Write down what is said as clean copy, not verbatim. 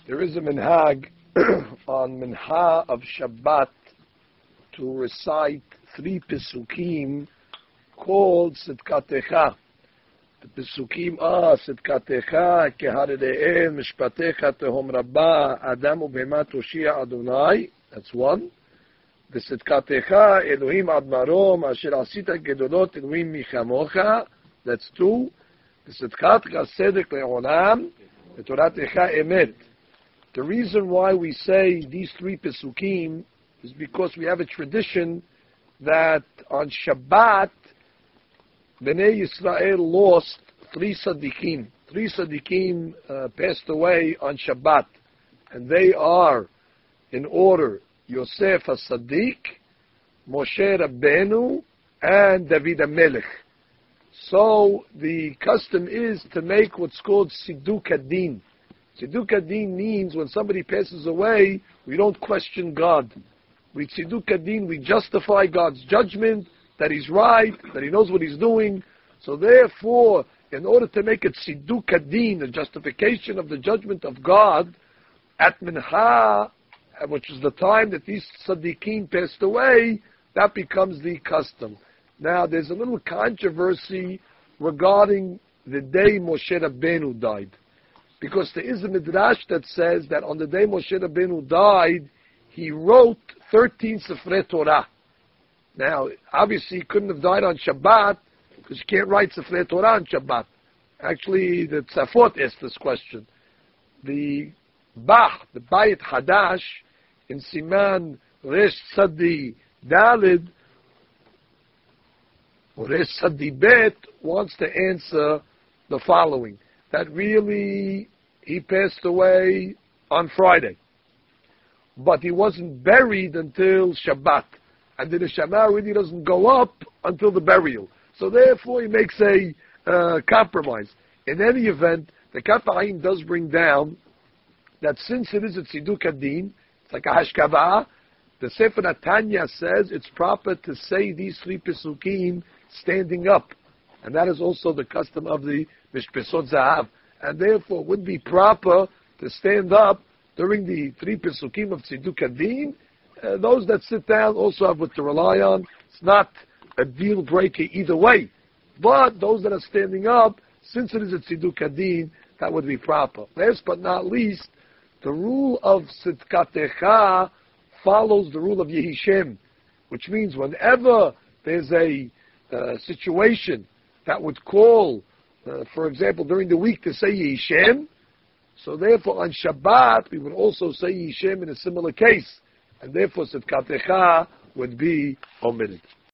There is a minhag on Minha of Shabbat to recite 3 Pesukim called Sidkatecha. The Pesukim are Sidkatecha, Keharede'en, Mishpatecha, Tehom Rabbah, Adam Ubehema Toshia Adonai. That's one. The Sidkatecha, Elohim Ad Marom, Asher Asita Gedolot, Elohim Michamocha. That's 2. The Sidkatecha Sedek Le'olam, the Toratecha Emet. The reason why we say these 3 Pesukim is because we have a tradition that on Shabbat, Bnei Yisrael lost 3 Tzaddikim. 3 Tzaddikim passed away on Shabbat. And they are, in order, Yosef HaSaddik, Moshe Rabbeinu, and David HaMelech. So the custom is to make what's called Siduk HaDin. Siduk HaDin means when somebody passes away, we don't question God. With Siduk HaDin, we justify God's judgment, that He's right, that He knows what He's doing. So therefore, in order to make it Siduk HaDin, a justification of the judgment of God, at Minha, which is the time that these Tzaddikim passed away, that becomes the custom. Now, there's a little controversy regarding the day Moshe Rabbeinu died. Because there is a midrash that says that on the day Moshe Rabbeinu died, he wrote 13 Sefrei Torah. Now, obviously, he couldn't have died on Shabbat, because you can't write Sefrei Torah on Shabbat. Actually, the Tzafot asked this question. The Bayit Hadash, in Siman Resh Tzadi Dalid, or Resh Tzadi Bet, wants to answer the following. That really, he passed away on Friday. But he wasn't buried until Shabbat. And the Neshama really doesn't go up until the burial. So therefore he makes a compromise. In any event, the Kaf HaChaim does bring down that since it is a Tziduk HaDin, it's like a Hashkavah, the Sefer Netanya says it's proper to say these 3 Pesukim standing up. And that is also the custom of the Mishpesot Zahav. And therefore it would be proper to stand up during the 3 Pesukim of Tziduk HaDin. Those that sit down also have what to rely on. It's not a deal breaker either way. But those that are standing up, since it is a Tziduk HaDin, that would be proper. Last but not least, the rule of Sidkatecha follows the rule of Yehishem, which means whenever there's a situation that would call, for example, during the week to say Yehishem, so therefore on Shabbat we would also say Yehishem in a similar case, and therefore Sidkatecha would be omitted.